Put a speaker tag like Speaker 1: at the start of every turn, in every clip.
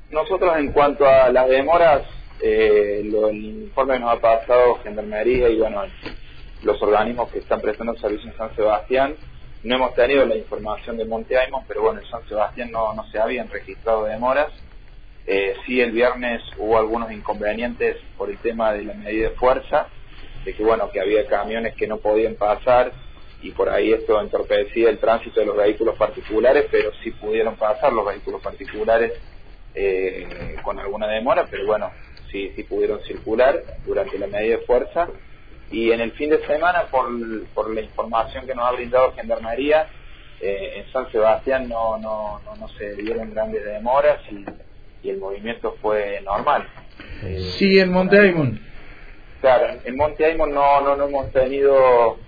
Speaker 1: Nosotros en cuanto a las demoras, el informe que nos ha pasado Gendarmería y bueno, los organismos que están prestando servicio en San Sebastián, no hemos tenido la información de Monte Aymon, pero bueno, en San Sebastián no se habían registrado demoras. Sí, el viernes hubo algunos inconvenientes por el tema de la medida de fuerza, de que bueno, que había camiones que no podían pasar y por ahí esto entorpecía el tránsito de los vehículos particulares, pero sí pudieron pasar los vehículos particulares con alguna demora, pero bueno, sí pudieron circular durante la medida de fuerza. Y en el fin de semana, por la información que nos ha brindado Gendarmería, en San Sebastián no se dieron grandes demoras y el movimiento fue normal.
Speaker 2: Sí, en Monte Aymon.
Speaker 1: Claro, en Monte Aymon no hemos tenido,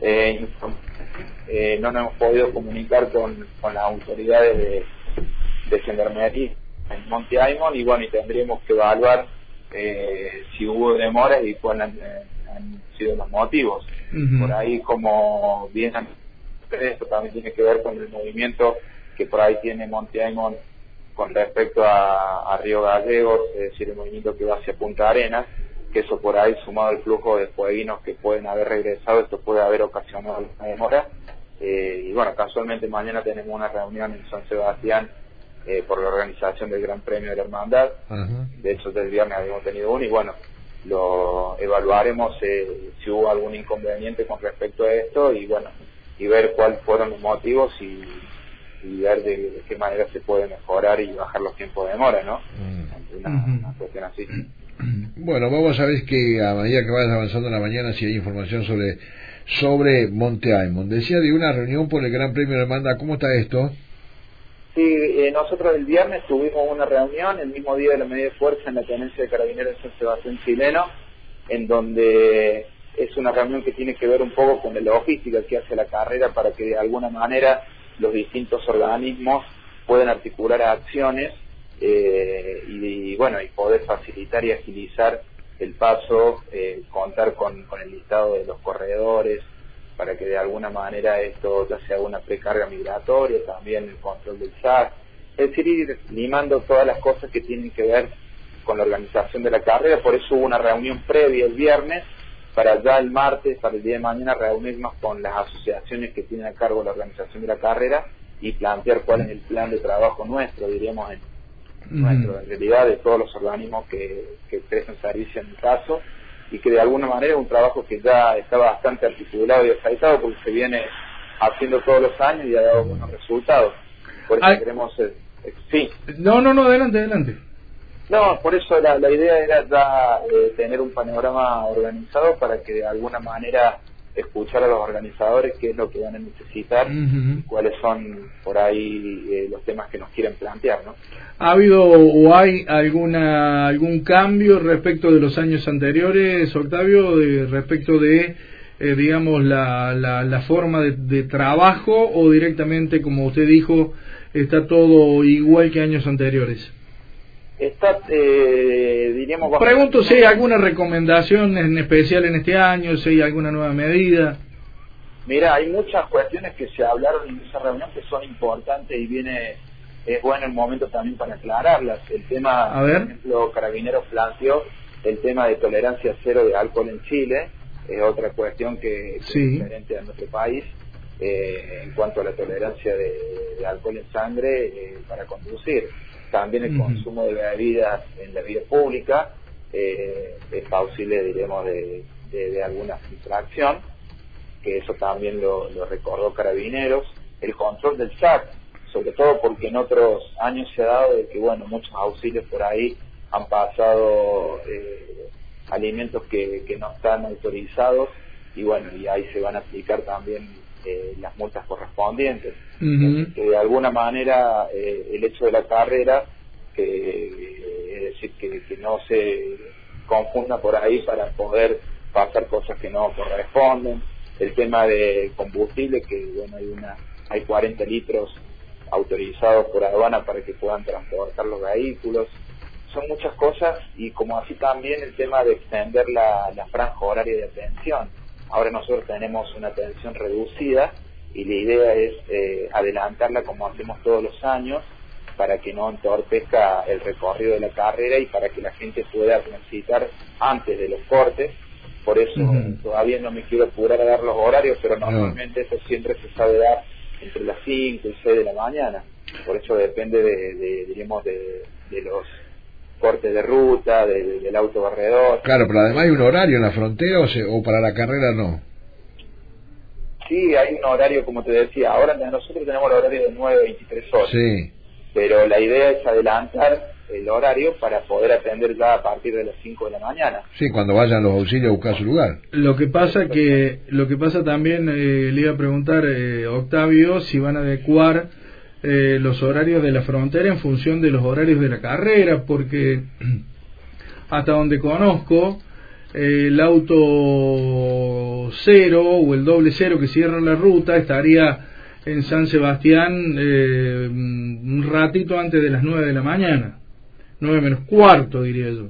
Speaker 1: no nos hemos podido comunicar con las autoridades de Gendarmería en Monte Aymon y bueno, y tendríamos que evaluar si hubo demoras y cuáles han sido los motivos. Por ahí, como bien esto también tiene que ver con el movimiento que por ahí tiene Monte Aymon con respecto a Río Gallegos, es decir, el movimiento que va hacia Punta Arenas, que eso por ahí, sumado al flujo de fueguinos que pueden haber regresado, esto puede haber ocasionado una demora. Y bueno, casualmente mañana tenemos una reunión en San Sebastián por la organización del Gran Premio de la Hermandad. De hecho, desde el viernes habíamos tenido uno y bueno, lo evaluaremos si hubo algún inconveniente con respecto a esto y bueno, y ver cuáles fueron los motivos y ver de qué manera se puede mejorar y bajar los tiempos de demora, ¿no? Una cuestión así.
Speaker 3: Bueno, vamos a ver que a medida que vayas avanzando en la mañana si hay información sobre Monte Aymon. Decía de una reunión por el Gran Premio de Hermandad, ¿cómo está esto?
Speaker 1: Sí, nosotros el viernes tuvimos una reunión el mismo día de la medida de fuerza en la Tenencia de Carabineros de San Sebastián Chileno, en donde es una reunión que tiene que ver un poco con la logística que hace la carrera para que de alguna manera los distintos organismos puedan articular acciones y bueno, y poder facilitar y agilizar el paso, contar con el listado de los corredores para que de alguna manera esto ya sea una precarga migratoria, también el control del SAC, es decir, ir limando todas las cosas que tienen que ver con la organización de la carrera. Por eso hubo una reunión previa el viernes, para ya el martes, para el día de mañana, reunirnos con las asociaciones que tienen a cargo la organización de la carrera y plantear cuál es el plan de trabajo nuestro, diríamos, nuestro, en realidad, de todos los organismos que prestan servicio en el caso, y que de alguna manera es un trabajo que ya está bastante articulado y organizado porque se viene haciendo todos los años y ha dado buenos resultados. Por eso queremos... sí.
Speaker 2: No, adelante.
Speaker 1: No, por eso la idea era ya tener un panorama organizado para que de alguna manera escuchar a los organizadores qué es lo que van a necesitar, cuáles son por ahí los temas que nos quieren plantear, ¿no?
Speaker 2: ¿Ha habido o hay algún cambio respecto de los años anteriores, Octavio, respecto de, digamos, la forma de trabajo o directamente, como usted dijo, está todo igual que años anteriores?
Speaker 1: Está, diríamos...
Speaker 2: Pregunto si hay alguna recomendación en especial en este año, si hay alguna nueva medida.
Speaker 1: Mira, hay muchas cuestiones que se hablaron en esa reunión que son importantes y es bueno el momento también para aclararlas. El tema, por ejemplo, Carabineros planteó el tema de tolerancia cero de alcohol en Chile, es otra cuestión que es diferente a nuestro país, en cuanto a la tolerancia de alcohol en sangre para conducir. También el consumo de bebidas en la vía pública es plausible, diremos, de alguna infracción, que eso también lo recordó Carabineros. El control del SAC, sobre todo porque en otros años se ha dado de que, bueno, muchos auxilios por ahí han pasado alimentos que no están autorizados y bueno, y ahí se van a aplicar también las multas correspondientes. Que de alguna manera el hecho de la carrera, es decir, que no se confunda por ahí para poder pasar cosas que no corresponden. El tema de combustible, que bueno, hay 40 litros autorizados por aduana para que puedan transportar los vehículos. Son muchas cosas, y como así también el tema de extender la franja horaria de atención. Ahora nosotros tenemos una atención reducida y la idea es adelantarla como hacemos todos los años para que no entorpezca el recorrido de la carrera y para que la gente pueda transitar antes de los cortes. Por eso todavía no me quiero apurar a dar los horarios, pero normalmente eso siempre se sabe dar entre las 5 y 6 de la mañana. Por eso depende diríamos, de los cortes de ruta, del autobarredor.
Speaker 3: Claro, pero además hay un horario en la frontera o para la carrera no.
Speaker 1: Sí, hay un horario, como te decía, ahora nosotros tenemos el horario de 9 a 23 horas.
Speaker 3: Sí.
Speaker 1: Pero la idea es adelantar el horario para poder atender ya a partir de las 5 de la mañana.
Speaker 3: Sí, cuando vayan los auxilios a buscar su lugar.
Speaker 2: Lo que pasa también, le iba a preguntar, Octavio, si van a adecuar los horarios de la frontera en función de los horarios de la carrera, porque hasta donde conozco, el auto 0 o el doble 0 que cierra la ruta estaría en San Sebastián un ratito antes de las 9 de la mañana, 9 menos cuarto diría yo.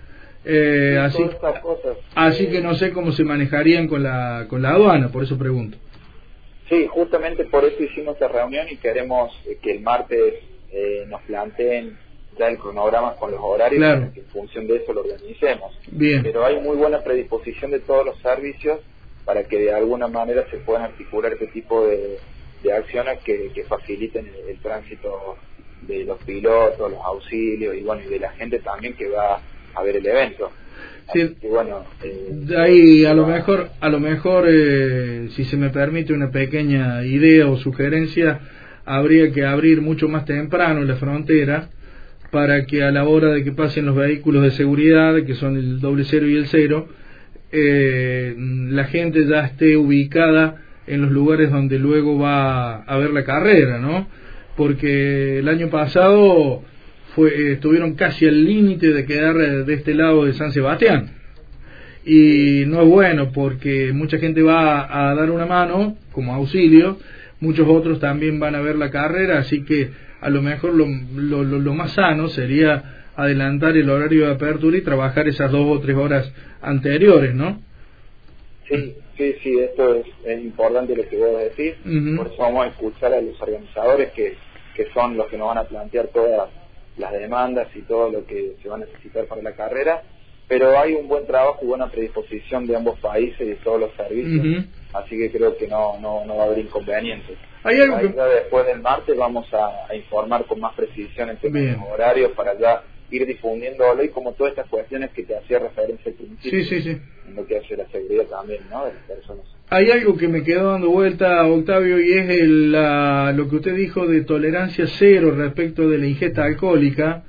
Speaker 2: Así que no sé cómo se manejarían con la aduana, por eso pregunto.
Speaker 1: Sí, justamente por eso hicimos esta reunión y queremos que el martes nos planteen ya el cronograma con los horarios,
Speaker 2: claro,
Speaker 1: para que en función de eso lo organicemos.
Speaker 2: Bien.
Speaker 1: Pero hay muy buena predisposición de todos los servicios para que de alguna manera se puedan articular este tipo de acciones que faciliten el tránsito de los pilotos, los auxilios y bueno, y de la gente también que va a ver el evento.
Speaker 2: Sí.
Speaker 1: Que, bueno,
Speaker 2: de ahí a lo mejor si se me permite una pequeña idea o sugerencia, habría que abrir mucho más temprano la frontera para que a la hora de que pasen los vehículos de seguridad, que son el doble 0 y el 0, la gente ya esté ubicada en los lugares donde luego va a ver la carrera, ¿no? Porque el año pasado estuvieron casi al límite de quedar de este lado de San Sebastián, y no es bueno porque mucha gente va a dar una mano como auxilio, muchos otros también van a ver la carrera, así que a lo mejor lo más sano sería adelantar el horario de apertura y trabajar esas 2 o 3 horas anteriores, ¿no?
Speaker 1: Sí, esto es importante lo que vos decís. Por eso vamos a escuchar a los organizadores que son los que nos van a plantear todas las demandas y todo lo que se va a necesitar para la carrera, pero hay un buen trabajo y buena predisposición de ambos países y de todos los servicios, así que creo que no va a haber inconvenientes.
Speaker 2: ¿Hay algo que...
Speaker 1: Después del martes vamos a informar con más precisión en términos de horarios para ya ir difundiéndolo y como todas estas cuestiones que te hacía referencia al principio,
Speaker 2: sí.
Speaker 1: en lo que hace la seguridad también, ¿no?, de las personas.
Speaker 2: Hay algo que me quedó dando vuelta, Octavio, y es lo que usted dijo de tolerancia cero respecto de la ingesta alcohólica.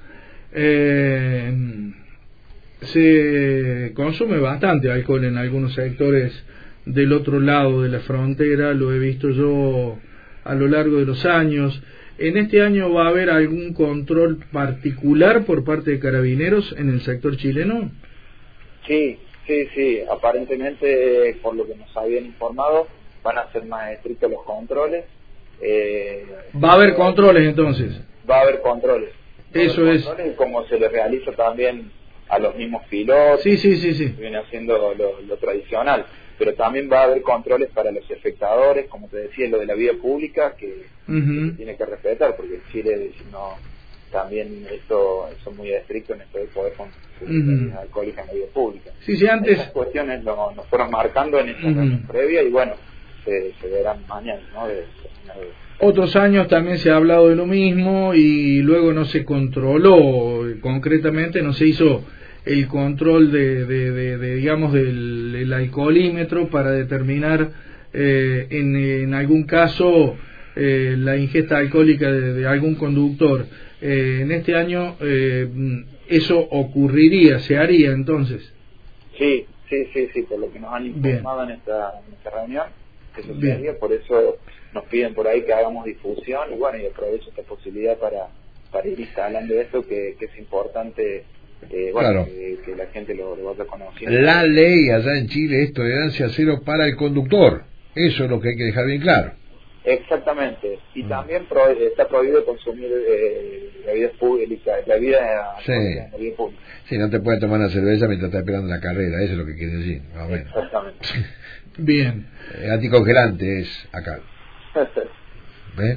Speaker 2: Se consume bastante alcohol en algunos sectores del otro lado de la frontera, lo he visto yo a lo largo de los años. ¿En este año va a haber algún control particular por parte de Carabineros en el sector chileno?
Speaker 1: Sí, aparentemente, por lo que nos habían informado, van a ser más estrictos los controles.
Speaker 2: ¿Va a haber controles entonces?
Speaker 1: Va a haber controles.
Speaker 2: Eso es.
Speaker 1: Como se le realiza también a los mismos pilotos.
Speaker 2: Sí.
Speaker 1: Viene haciendo lo tradicional. Pero también va a haber controles para los espectadores, como te decía, lo de la vía pública, que se tiene que respetar, porque en Chile, si no, también esto son muy estrictos en esto de poder consumir alcohólica en la vía pública.
Speaker 2: Sí, antes...
Speaker 1: Esas cuestiones nos fueron marcando en esta reunión previa y bueno, se verán mañana, ¿no?
Speaker 2: Otros años también se ha hablado de lo mismo y luego no se controló, concretamente no se hizo el control digamos del alcoholímetro para determinar en algún caso la ingesta alcohólica de algún conductor. En este año eso ocurriría, se haría entonces.
Speaker 1: Sí, por lo que nos han informado en esta reunión, eso se haría, por eso nos piden por ahí que hagamos difusión y bueno, y aprovecho esta posibilidad para ir instalando esto que es importante.
Speaker 3: Claro.
Speaker 1: Que la gente lo vaya conociendo.
Speaker 3: La ley allá en Chile es tolerancia cero para el conductor, eso es lo que hay que dejar bien claro.
Speaker 1: Exactamente, y también está prohibido consumir bebidas públicas, bebidas en la vía pública.
Speaker 3: Sí, no te puedes tomar una cerveza mientras estás esperando la carrera, eso es lo que quiere decir.
Speaker 1: Exactamente.
Speaker 2: Bien.
Speaker 3: Anticongelante es acá. ¿Ves?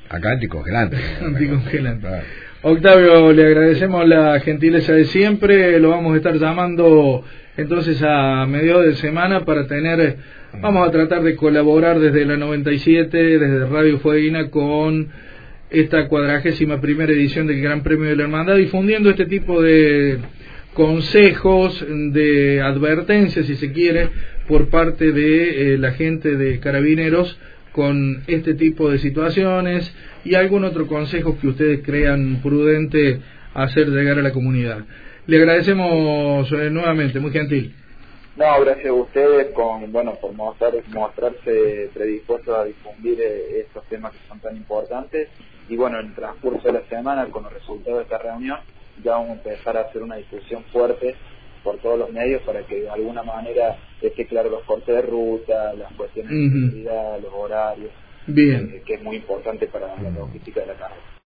Speaker 3: Acá anticongelante.
Speaker 2: Anticongelante. Octavio, le agradecemos la gentileza de siempre, lo vamos a estar llamando entonces a mediados de semana para vamos a tratar de colaborar desde la 97, desde Radio Fueguina, con esta 41ª edición del Gran Premio de la Hermandad, difundiendo este tipo de consejos, de advertencias, si se quiere, por parte de la gente de Carabineros con este tipo de situaciones y algún otro consejo que ustedes crean prudente hacer llegar a la comunidad. Le agradecemos nuevamente, muy gentil.
Speaker 1: No, gracias a ustedes por mostrarse predispuestos a difundir estos temas que son tan importantes, y en el transcurso de la semana, con los resultados de esta reunión, ya vamos a empezar a hacer una discusión fuerte por todos los medios para que de alguna manera esté claro los cortes de ruta, las cuestiones de seguridad, los horarios,
Speaker 2: bien,
Speaker 1: que es muy importante para la logística de la carrera.